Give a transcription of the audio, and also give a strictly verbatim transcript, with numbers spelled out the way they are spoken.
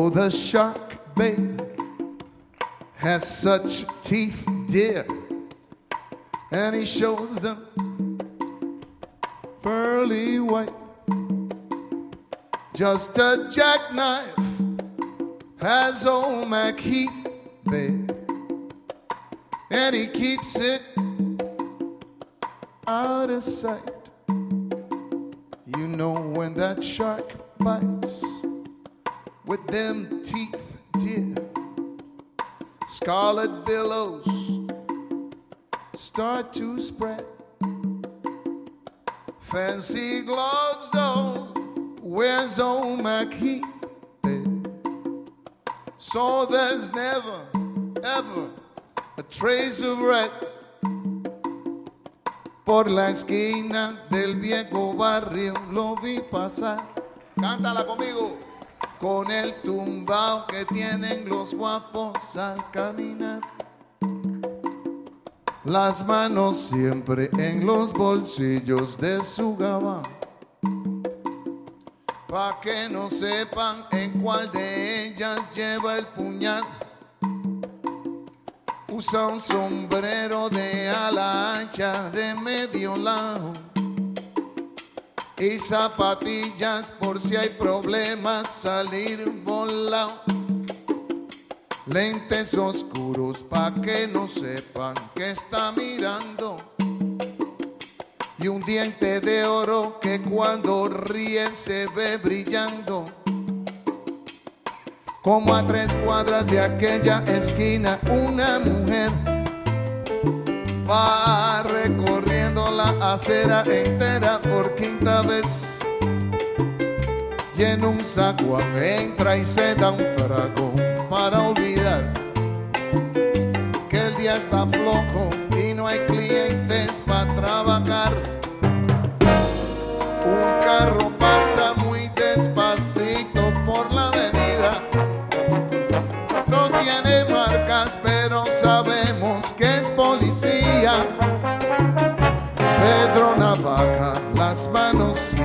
Oh, the shark, babe, has such teeth, dear, and he shows them pearly white. Just a jackknife has old Mac Heath, babe, and he keeps it out of sight. You know when that shark bites with them teeth, dear, scarlet billows start to spread. Fancy gloves, though, where's old Mac Heath, babe? So there's never, ever a trace of red. Por la esquina del viejo barrio lo vi pasar. Cántala conmigo. Con el tumbao que tienen los guapos al caminar. Las manos siempre en los bolsillos de su gabán, pa' que no sepan en cuál de ellas lleva el puñal. Usa un sombrero de ala ancha de medio lado y zapatillas por si hay problemas salir volado. Lentes oscuros pa' que no sepan que está mirando, y un diente de oro que cuando ríen se ve brillando. Como a tres cuadras de aquella esquina una mujer va recorriendo la acera entera por quinta vez, y en un zaguán entra y se da un trago para olvidar que el día está flojo y no hay clientes para trabajar. Un carro pasa muy despacito por la avenida, no tiene marcas pero sabemos que es policía. Pedro Navaja, las manos